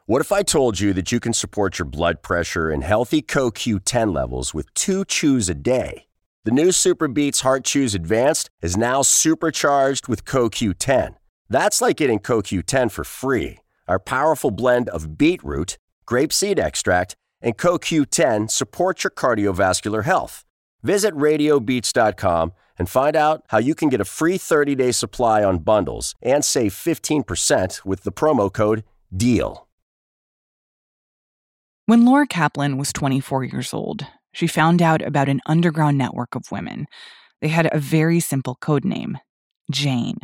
What if I told you that you can support your blood pressure and healthy CoQ10 levels with 2 chews a day? The new Super Beats Heart Chews Advanced is now supercharged with CoQ10. That's like getting CoQ10 for free. Our powerful blend of beetroot, grapeseed extract, and CoQ10 supports your cardiovascular health. Visit radiobeats.com and find out how you can get a free 30-day supply on bundles and save 15% with the promo code DEAL. When Laura Kaplan was 24 years old, she found out about an underground network of women. They had a very simple code name, Jane.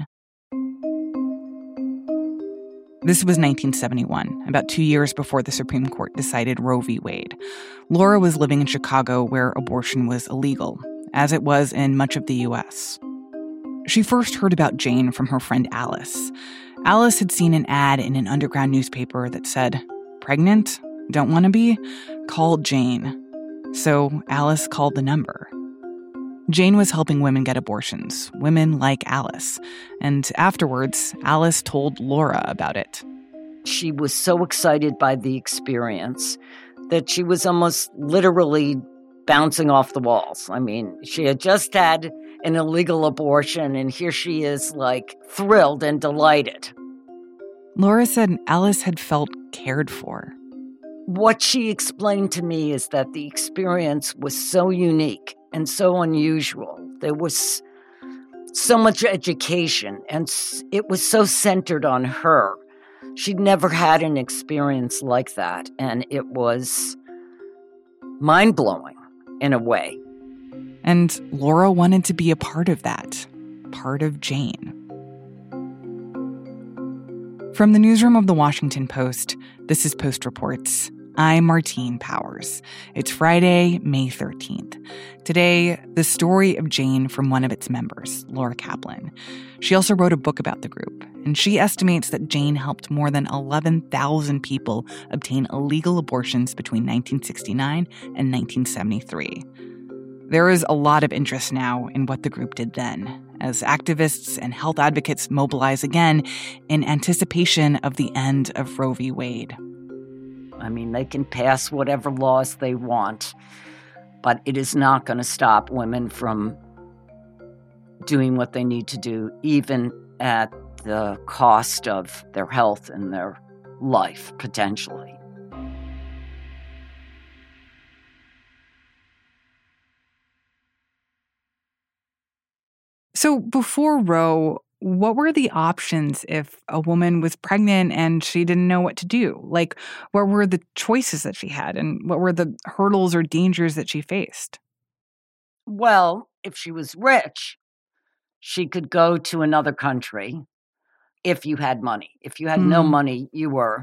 This was 1971, about 2 years before the Supreme Court decided Roe v. Wade. Laura was living in Chicago where abortion was illegal, as it was in much of the U.S. She first heard about Jane from her friend Alice. Alice had seen an ad in an underground newspaper that said, "Pregnant? Don't want to be? Call Jane." So Alice called the number. Jane was helping women get abortions, women like Alice. And afterwards, Alice told Laura about it. She was so excited by the experience that she was almost literally bouncing off the walls. I mean, she had just had an illegal abortion, and here she is, like, thrilled and delighted. Laura said Alice had felt cared for. What she explained to me is that the experience was so unique and so unusual. There was so much education, and it was so centered on her. She'd never had an experience like that, and it was mind-blowing in a way. And Laura wanted to be a part of that, part of Jane. From the newsroom of The Washington Post, this is Post Reports. I'm Martine Powers. It's Friday, May 13th. Today, the story of Jane from one of its members, Laura Kaplan. She also wrote a book about the group, and she estimates that Jane helped more than 11,000 people obtain illegal abortions between 1969 and 1973. There is a lot of interest now in what the group did then, as activists and health advocates mobilize again in anticipation of the end of Roe v. Wade. I mean, they can pass whatever laws they want, but it is not going to stop women from doing what they need to do, even at the cost of their health and their life, potentially. So before Roe, what were the options if a woman was pregnant and she didn't know what to do? Like, what were the choices that she had, and what were the hurdles or dangers that she faced? Well, if she was rich, she could go to another country if you had money. If you had no money, you were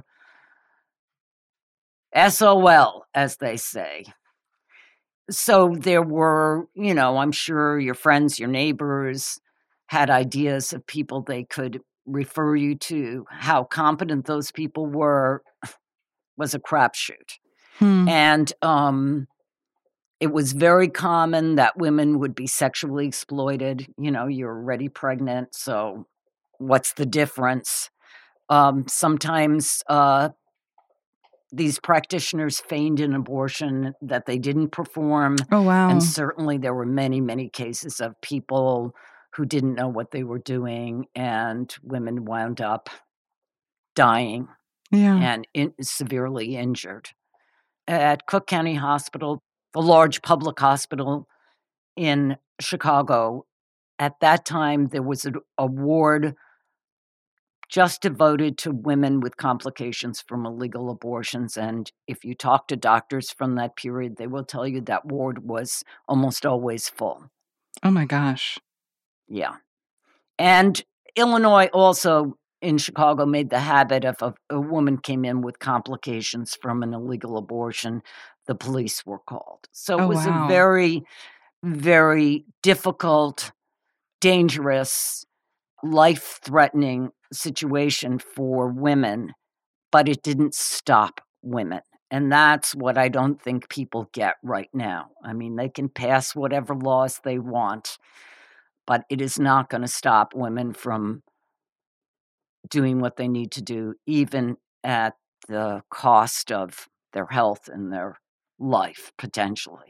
SOL, as they say. So there were, I'm sure your friends, your neighbors had ideas of people they could refer you to. How competent those people were was a crapshoot. And it was very common that women would be sexually exploited. You're already pregnant, so what's the difference? Sometimes these practitioners feigned an abortion that they didn't perform. Oh, wow. And certainly there were many, many cases of people who didn't know what they were doing, and women wound up dying and severely injured. At Cook County Hospital, the large public hospital in Chicago, at that time there was a ward just devoted to women with complications from illegal abortions. And if you talk to doctors from that period, they will tell you that ward was almost always full. Oh, my gosh. Yeah. And Illinois also, in Chicago, made the habit of a woman came in with complications from an illegal abortion, the police were called. So it was a very, very difficult, dangerous, life-threatening situation for women, but it didn't stop women. And that's what I don't think people get right now. I mean, they can pass whatever laws they want, but it is not going to stop women from doing what they need to do, even at the cost of their health and their life, potentially.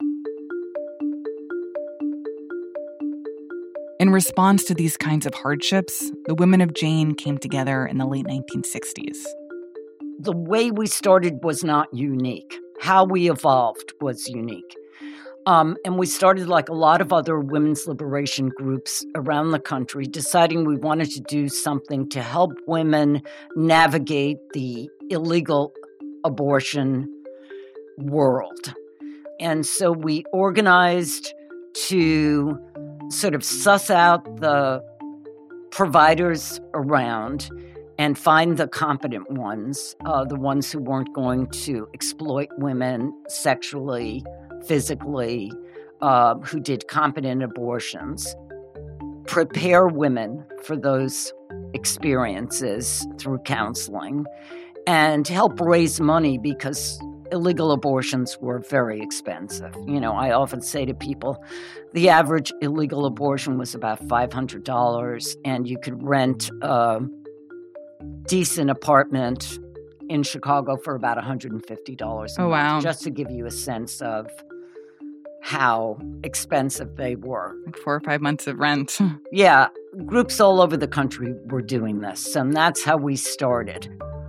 In response to these kinds of hardships, the Women of Jane came together in the late 1960s. The way we started was not unique. How we evolved was unique. And we started, like a lot of other women's liberation groups around the country, deciding we wanted to do something to help women navigate the illegal abortion world. And so we organized to sort of suss out the providers around and find the competent ones, the ones who weren't going to exploit women sexually, physically, who did competent abortions, prepare women for those experiences through counseling, and help raise money because illegal abortions were very expensive. You know, I often say to people, the average illegal abortion was about $500, and you could rent a decent apartment in Chicago for about $150 a month, wow. just to give you a sense of how expensive they were. Like 4 or 5 months of rent. Yeah, groups all over the country were doing this, and that's how we started.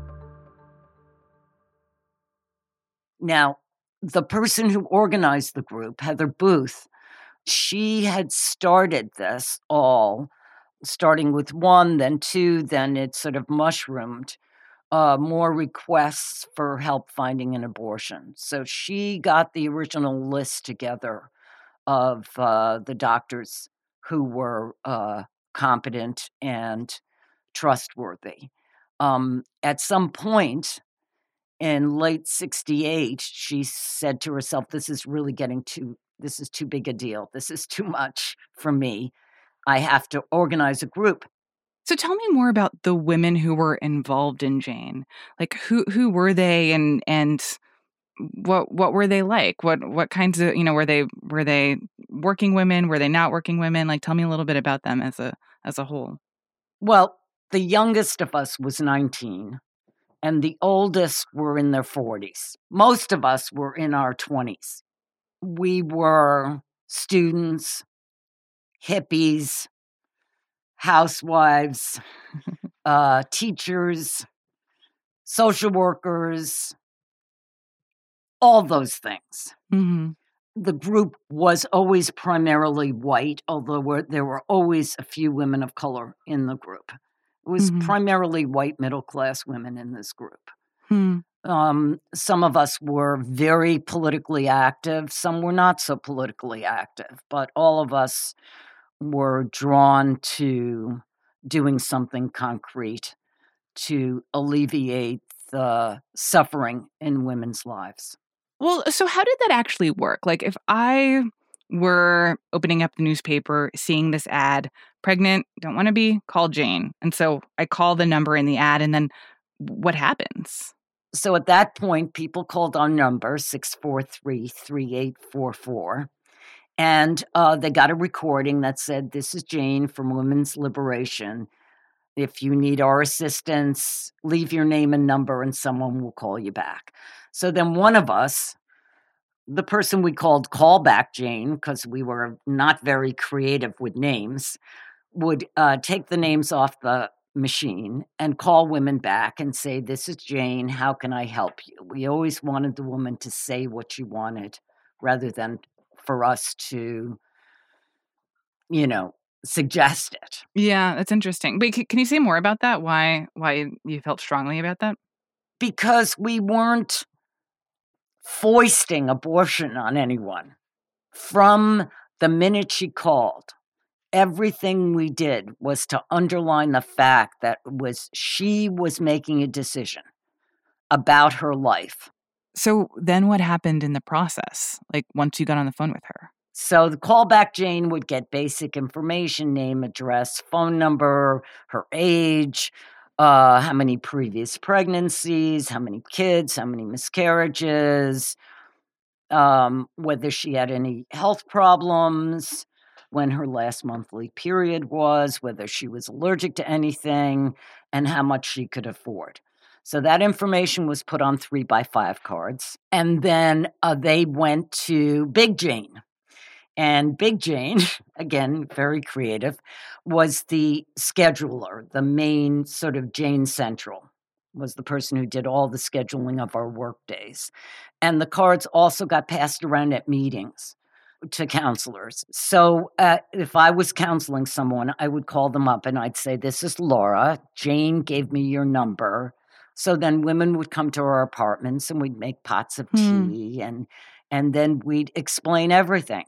Now, the person who organized the group, Heather Booth, she had started this all, starting with 1, then 2, then it sort of mushroomed, more requests for help finding an abortion. So she got the original list together of the doctors who were competent and trustworthy. At some point in late 1968, she said to herself, this is too big a deal. This is too much for me. I have to organize a group. So tell me more about the women who were involved in Jane. Like who were they and what were they like? What kinds of, were they working women? Were they not working women? Like tell me a little bit about them as a whole. Well, the youngest of us was 19. And the oldest were in their 40s. Most of us were in our 20s. We were students, hippies, housewives, teachers, social workers, all those things. Mm-hmm. The group was always primarily white, although there were always a few women of color in the group. It was primarily white middle-class women in this group. Some of us were very politically active. Some were not so politically active. But all of us were drawn to doing something concrete to alleviate the suffering in women's lives. Well, so how did that actually work? Like if I were opening up the newspaper, seeing this ad, pregnant, don't want to be, call Jane. And so I call the number in the ad, and then what happens? So at that point, people called our number, 643-3844, and they got a recording that said, this is Jane from Women's Liberation. If you need our assistance, leave your name and number, and someone will call you back. So then one of us, the person we called Callback Jane, because we were not very creative with names, would take the names off the machine and call women back and say, this is Jane, how can I help you? We always wanted the woman to say what she wanted rather than for us to, suggest it. Yeah, that's interesting. But can you say more about that? Why you felt strongly about that? Because we weren't foisting abortion on anyone. From the minute she called, everything we did was to underline the fact that she was making a decision about her life. So then what happened in the process, like once you got on the phone with her? So the callback Jane would get basic information, name, address, phone number, her age, how many previous pregnancies, how many kids, how many miscarriages, whether she had any health problems, when her last monthly period was, whether she was allergic to anything, and how much she could afford. So that information was put on 3x5 cards. And then they went to Big Jane. And Big Jane, again, very creative, was the scheduler, the main sort of Jane Central, was the person who did all the scheduling of our work days. And the cards also got passed around at meetings to counselors. So if I was counseling someone, I would call them up and I'd say, this is Laura. Jane gave me your number. So then women would come to our apartments and we'd make pots of tea and then we'd explain everything.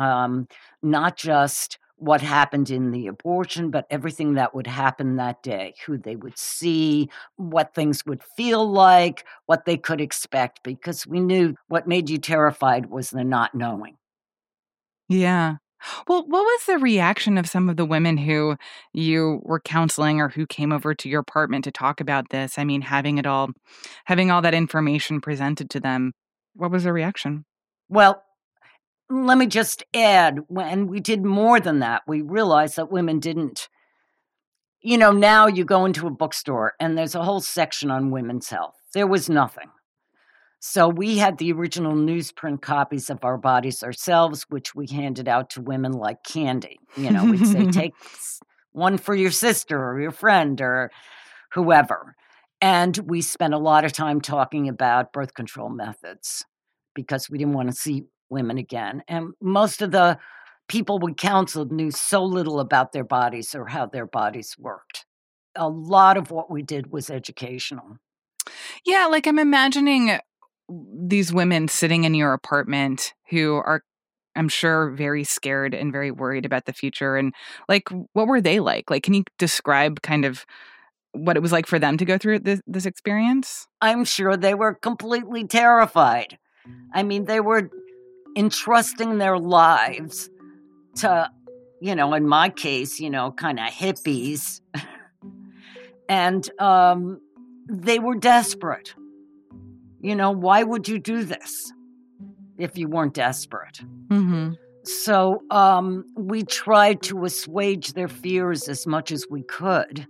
Not just what happened in the abortion, but everything that would happen that day, who they would see, what things would feel like, what they could expect, because we knew what made you terrified was the not knowing. Yeah. Well, what was the reaction of some of the women who you were counseling or who came over to your apartment to talk about this? I mean, having all that information presented to them, what was their reaction? Well, let me just add, when we did more than that, we realized that women didn't. Now you go into a bookstore and there's a whole section on women's health. There was nothing. So we had the original newsprint copies of Our Bodies Ourselves, which we handed out to women like candy. We'd say, take one for your sister or your friend or whoever. And we spent a lot of time talking about birth control methods because we didn't want to see women again. And most of the people we counseled knew so little about their bodies or how their bodies worked. A lot of what we did was educational. Yeah, like I'm imagining these women sitting in your apartment who are, I'm sure, very scared and very worried about the future. And like, what were they like? Like, can you describe kind of what it was like for them to go through this experience? I'm sure they were completely terrified. I mean, they were entrusting their lives to, in my case, kind of hippies. And they were desperate. Why would you do this if you weren't desperate? Mm-hmm. So we tried to assuage their fears as much as we could.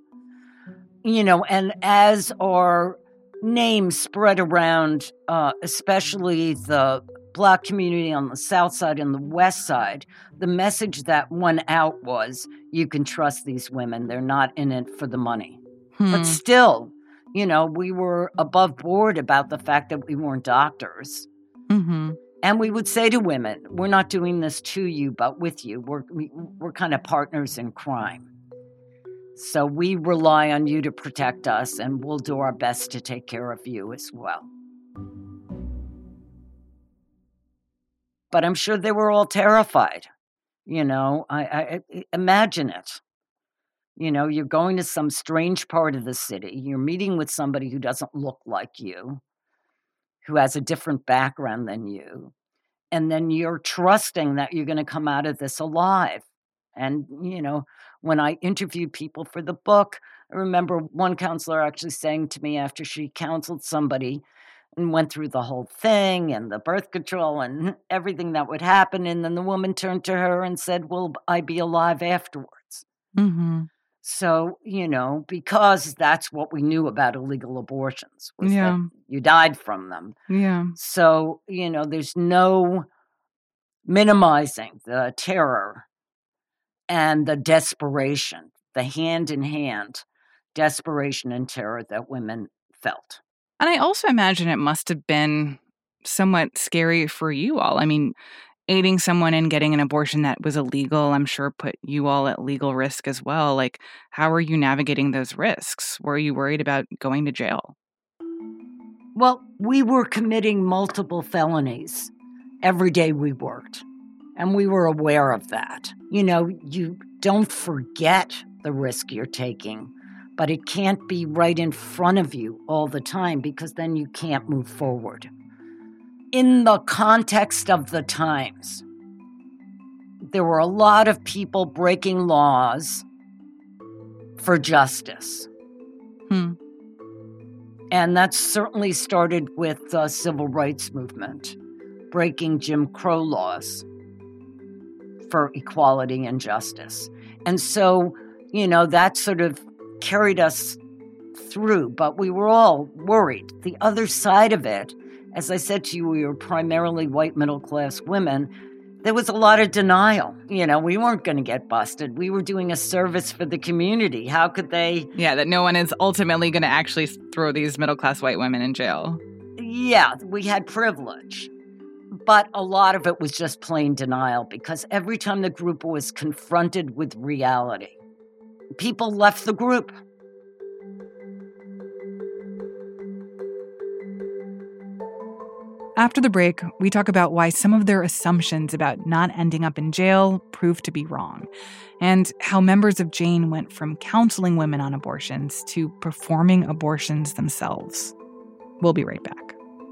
And as our name spread around, especially the Black community on the South Side and the West Side, the message that went out was, you can trust these women. They're not in it for the money. But still, we were above board about the fact that we weren't doctors. Mm-hmm. And we would say to women, we're not doing this to you, but with you. We're kind of partners in crime. So we rely on you to protect us, and we'll do our best to take care of you as well. But I'm sure they were all terrified. I imagine it. You're going to some strange part of the city. You're meeting with somebody who doesn't look like you, who has a different background than you. And then you're trusting that you're going to come out of this alive. And, when I interviewed people for the book, I remember one counselor actually saying to me after she counseled somebody and went through the whole thing and the birth control and everything that would happen. And then the woman turned to her and said, will I be alive afterwards? Mm-hmm. So, because that's what we knew about illegal abortions, was that you died from them. Yeah. So, there's no minimizing the terror and the desperation, the hand-in-hand desperation and terror that women felt. And I also imagine it must have been somewhat scary for you all. I mean, aiding someone in getting an abortion that was illegal, I'm sure put you all at legal risk as well. Like, how are you navigating those risks? Were you worried about going to jail? Well, we were committing multiple felonies every day we worked, and we were aware of that. You don't forget the risk you're taking, but it can't be right in front of you all the time because then you can't move forward. In the context of the times, there were a lot of people breaking laws for justice. And that certainly started with the civil rights movement, breaking Jim Crow laws for equality and justice. And so, that sort of carried us through, but we were all worried. The other side of it, as I said to you, we were primarily white middle-class women. There was a lot of denial. We weren't going to get busted. We were doing a service for the community. How could they? Yeah, that no one is ultimately going to actually throw these middle-class white women in jail. Yeah, we had privilege. But a lot of it was just plain denial, because every time the group was confronted with reality, people left the group. After the break, we talk about why some of their assumptions about not ending up in jail proved to be wrong, and how members of Jane went from counseling women on abortions to performing abortions themselves. We'll be right back.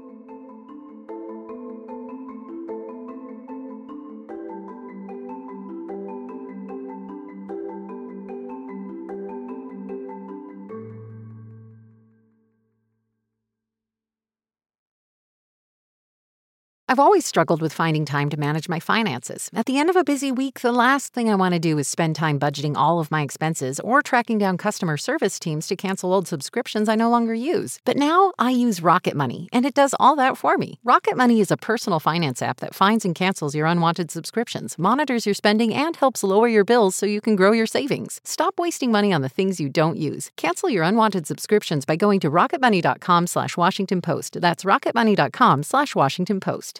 I've always struggled with finding time to manage my finances. At the end of a busy week, the last thing I want to do is spend time budgeting all of my expenses or tracking down customer service teams to cancel old subscriptions I no longer use. But now I use Rocket Money, and it does all that for me. Rocket Money is a personal finance app that finds and cancels your unwanted subscriptions, monitors your spending, and helps lower your bills so you can grow your savings. Stop wasting money on the things you don't use. Cancel your unwanted subscriptions by going to rocketmoney.com/Washington Post. That's rocketmoney.com/Washington Post.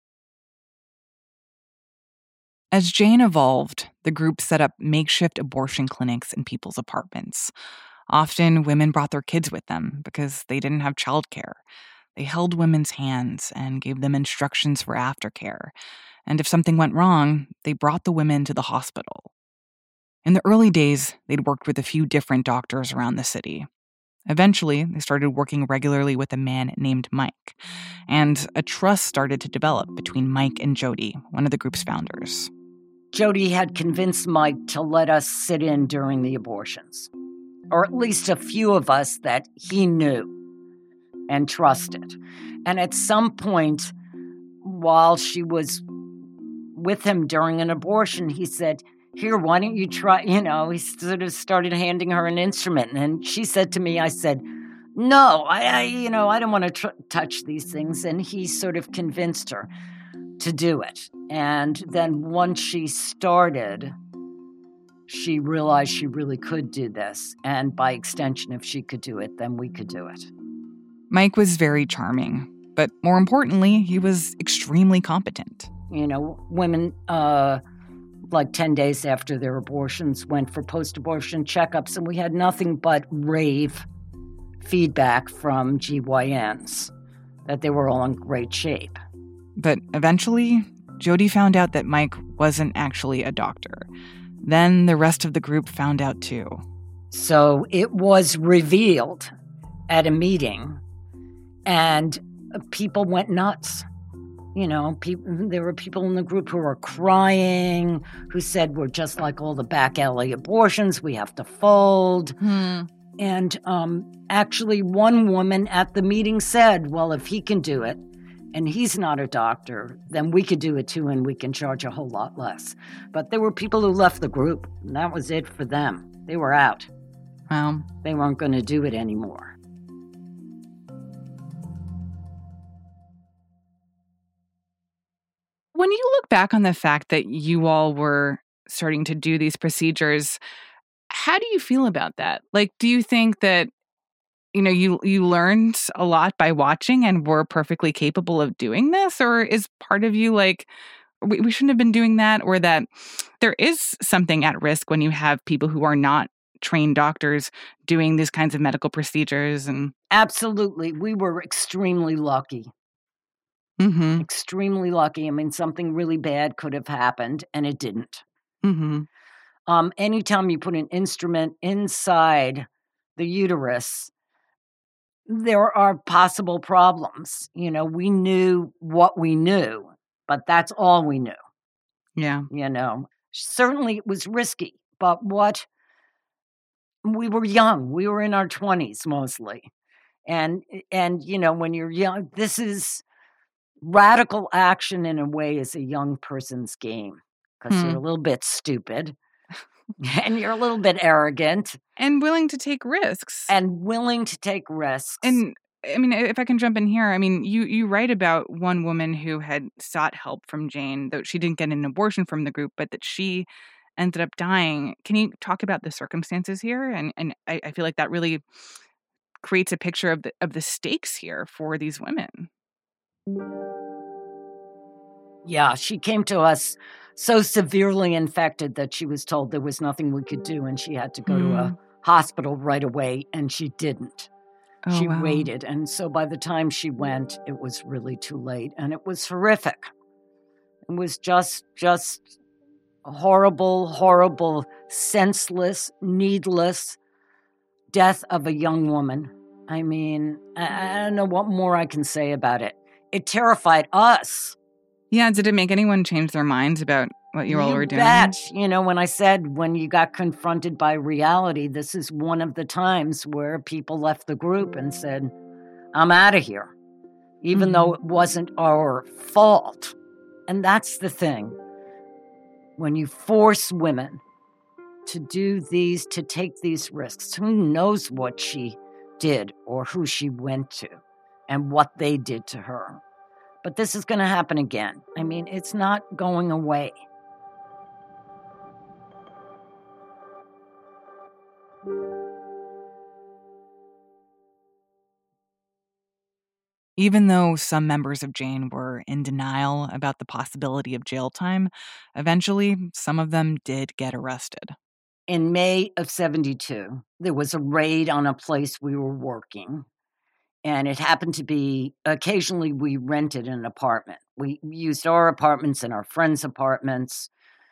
As Jane evolved, the group set up makeshift abortion clinics in people's apartments. Often, women brought their kids with them because they didn't have childcare. They held women's hands and gave them instructions for aftercare. And if something went wrong, they brought the women to the hospital. In the early days, they'd worked with a few different doctors around the city. Eventually, they started working regularly with a man named Mike, and a trust started to develop between Mike and Jody, one of the group's founders. Jody had convinced Mike to let us sit in during the abortions, or at least a few of us that he knew and trusted. And at some point, while she was with him during an abortion, he said, "Here, why don't you try?" He sort of started handing her an instrument. And she said to me, I said, "No, I don't want to touch these things." And he sort of convinced her to do it. And then once she started, she realized she really could do this. And by extension, if she could do it, then we could do it. Mike was very charming, but more importantly, he was extremely competent. Women, like 10 days after their abortions, went for post-abortion checkups, and we had nothing but rave feedback from GYNs that they were all in great shape. But eventually, Jody found out that Mike wasn't actually a doctor. Then the rest of the group found out too. So it was revealed at a meeting, and people went nuts. There were people in the group who were crying, who said, "We're just like all the back alley abortions. We have to fold." And actually, one woman at the meeting said, "Well, if he can do it, and he's not a doctor, then we could do it too, and we can charge a whole lot less." But there were people who left the group, and that was it for them. They were out. Wow. They weren't going to do it anymore. When you look back on the fact that you all were starting to do these procedures, how do you feel about that? Like, do you think that, you learned a lot by watching and were perfectly capable of doing this? Or is part of you like, we shouldn't have been doing that? Or that there is something at risk when you have people who are not trained doctors doing these kinds of medical procedures? And Absolutely. We were extremely lucky. Mm-hmm. Extremely lucky. I mean, something really bad could have happened, and it didn't. Mm-hmm. Anytime you put an instrument inside the uterus, there are possible problems. We knew what we knew, but that's all we knew. Yeah. Certainly it was risky, but we were young. We were in our 20s mostly. And when you're young, this is radical action in a way is a young person's game because you're a little bit stupid And you're a little bit arrogant. And willing to take risks. And willing to take risks. And I mean, if I can jump in here, I mean, you write about one woman who had sought help from Jane, though she didn't get an abortion from the group, but that she ended up dying. Can you talk about the circumstances here? And I feel like that really creates a picture of the stakes here for these women. Yeah, she came to us so severely infected that she was told there was nothing we could do and she had to go to a hospital right away, and she didn't. Oh, she wow. waited, and so by the time she went, it was really too late, and it was horrific. It was just horrible, senseless, needless death of a young woman. I mean, I don't know what more I can say about it. It terrified us. Yeah, did it make anyone change their minds about what you all were doing? Bet. You know, when I said when you got confronted by reality, this is one of the times where people left the group and said, I'm out of here, even though it wasn't our fault. And that's the thing. When you force women to to take these risks, who knows what she did or who she went to and what they did to her. But this is going to happen again. I mean, it's not going away. Even though some members of Jane were in denial about the possibility of jail time, eventually some of them did get arrested. In May of 1972, there was a raid on a place we were working. And it happened to be, occasionally we rented an apartment. We used our apartments and our friends' apartments.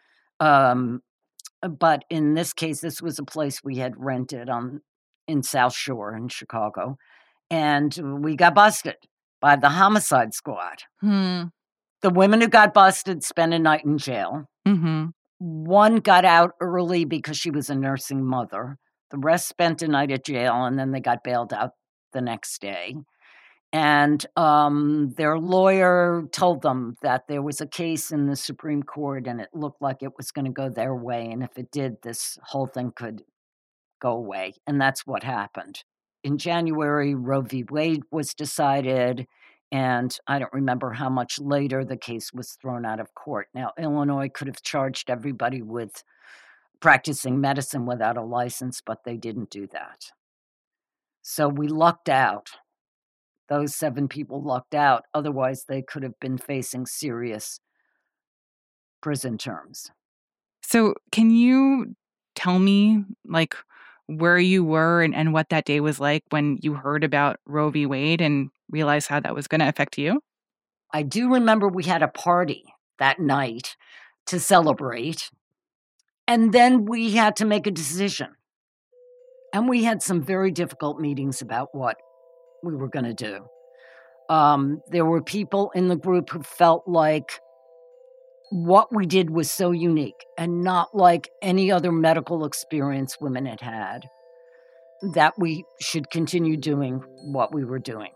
But in this case, this was a place we had rented in South Shore in Chicago. And we got busted by the homicide squad. The women who got busted spent a night in jail. One got out early because she was a nursing mother. The rest spent a night at jail, and then they got bailed out the next day. And their lawyer told them that there was a case in the Supreme Court and it looked like it was going to go their way. And if it did, this whole thing could go away. And that's what happened. In January, Roe v. Wade was decided. And I don't remember how much later the case was thrown out of court. Now, Illinois could have charged everybody with practicing medicine without a license, but they didn't do that. So we lucked out. Those 7 people lucked out. Otherwise, they could have been facing serious prison terms. So can you tell me, like, where you were and what that day was like when you heard about Roe v. Wade and realized how that was going to affect you? I do remember we had a party that night to celebrate. And then we had to make a decision. And we had some very difficult meetings about what we were going to do. There were people in the group who felt like what we did was so unique and not like any other medical experience women had had, that we should continue doing what we were doing.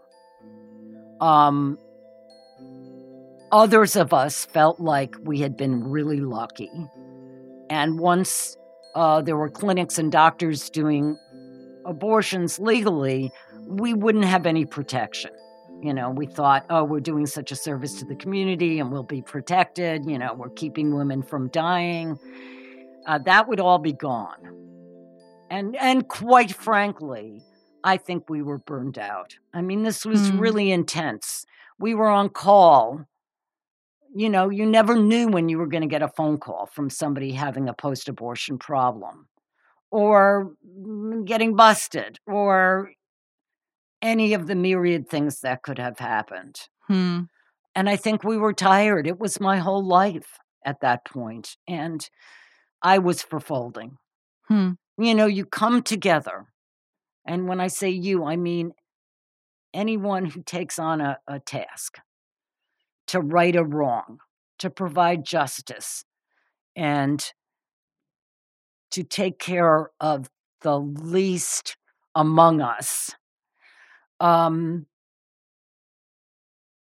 Others of us felt like we had been really lucky. And once there were clinics and doctors doing abortions legally, we wouldn't have any protection. You know, we thought, oh, we're doing such a service to the community and we'll be protected. You know, we're keeping women from dying. That would all be gone. And quite frankly, I think we were burned out. I mean, this was really intense. We were on call. You know, you never knew when you were going to get a phone call from somebody having a post-abortion problem or getting busted or any of the myriad things that could have happened. And I think we were tired. It was my whole life at that point. And I was for folding. You know, you come together. And when I say you, I mean anyone who takes on a task to right a wrong, to provide justice, and to take care of the least among us.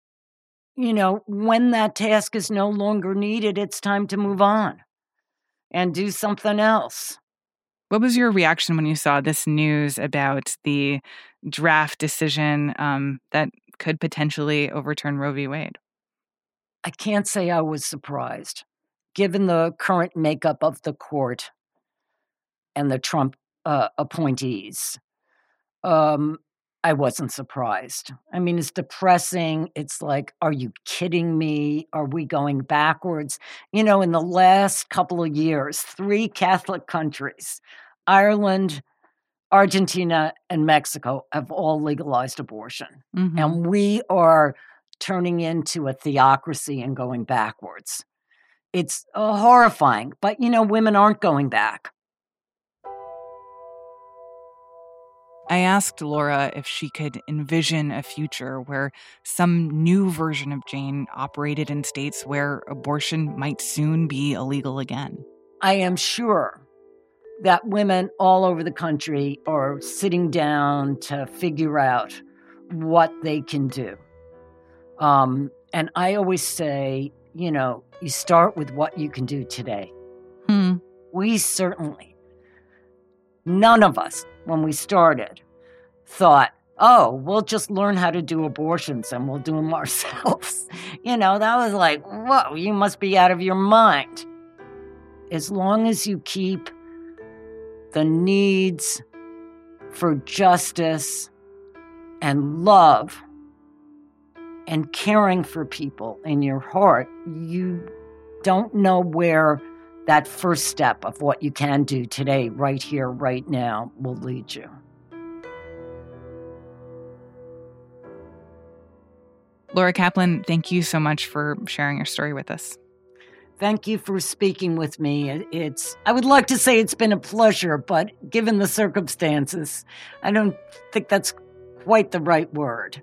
You know, when that task is no longer needed, it's time to move on. and do something else. What was your reaction when you saw this news about the draft decision that could potentially overturn Roe v. Wade? I can't say I was surprised. Given the current makeup of the court and the Trump appointees, I wasn't surprised. I mean, it's depressing. It's like, are you kidding me? Are we going backwards? In the last couple of years, 3 Catholic countries, Ireland, Argentina, and Mexico, have all legalized abortion. Mm-hmm. And we are turning into a theocracy and going backwards. It's horrifying. But, women aren't going back. I asked Laura if she could envision a future where some new version of Jane operated in states where abortion might soon be illegal again. I am sure that women all over the country are sitting down to figure out what they can do. And I always say, you start with what you can do today. We certainly, none of us, when we started, thought, we'll just learn how to do abortions and we'll do them ourselves. That was like, whoa, you must be out of your mind. As long as you keep the needs for justice and love and caring for people in your heart, you don't know where that first step of what you can do today, right here, right now, will lead you. Laura Kaplan, thank you so much for sharing your story with us. Thank you for speaking with me. I would like to say it's been a pleasure, but given the circumstances, I don't think that's quite the right word.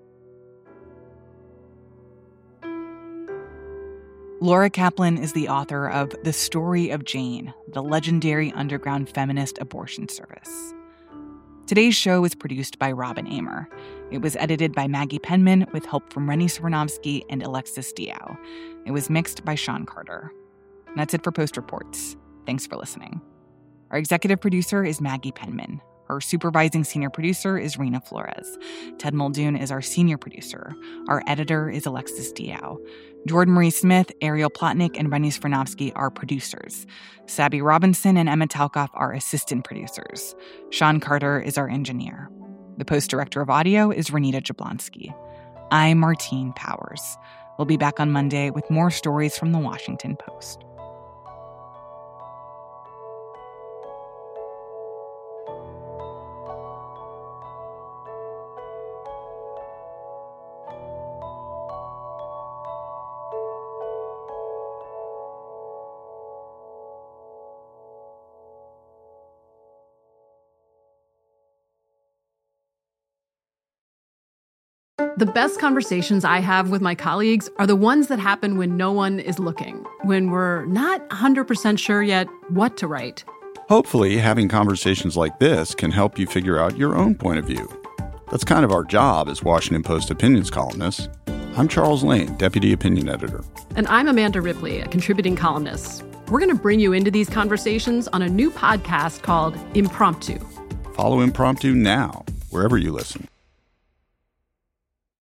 Laura Kaplan is the author of The Story of Jane, the legendary underground feminist abortion service. Today's show was produced by Robin Amer. It was edited by Maggie Penman with help from Rennie Swernovsky and Alexis Diao. It was mixed by Sean Carter. And that's it for Post Reports. Thanks for listening. Our executive producer is Maggie Penman. Our supervising senior producer is Rena Flores. Ted Muldoon is our senior producer. Our editor is Alexis Diao. Jordan Marie Smith, Ariel Plotnick, and Rennie Swernovsky are producers. Sabby Robinson and Emma Talkoff are assistant producers. Sean Carter is our engineer. The Post director of audio is Renita Jablonski. I'm Martine Powers. We'll be back on Monday with more stories from the Washington Post. The best conversations I have with my colleagues are the ones that happen when no one is looking, when we're not 100% sure yet what to write. Hopefully, having conversations like this can help you figure out your own point of view. That's kind of our job as Washington Post opinions columnists. I'm Charles Lane, Deputy Opinion Editor. And I'm Amanda Ripley, a contributing columnist. We're going to bring you into these conversations on a new podcast called Impromptu. Follow Impromptu now, wherever you listen.